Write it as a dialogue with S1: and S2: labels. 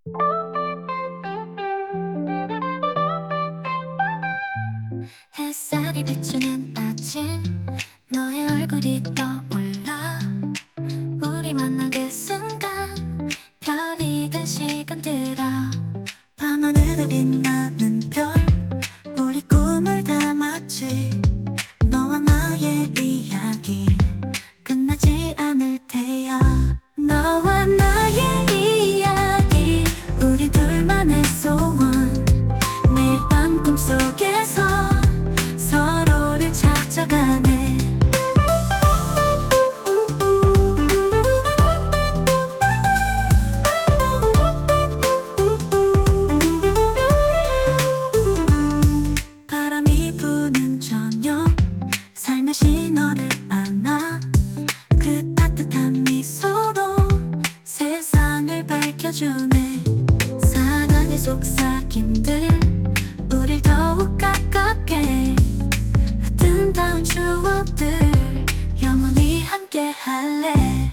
S1: 햇살이 비추는 아침, 너의 얼굴이 떠올라. 우리 만난 그 순간 별이 된 시간들아. 밤하늘에 빛나는 별, 우리 꿈을 담았지. 너와 나의 이야기 끝나지 않을 테야. 너와 나의 이야기, 우리 둘만의 소원. 매일 밤 꿈속에서 서로를 찾아가네. 바람이 부는 저녁, 살며시 너를 안아. 그 따뜻한 미소로 세상을 밝혀주네. 사랑의 속삭임들 우릴 더욱 가깝게, 아름다운 추억들 영원히 함께 할래.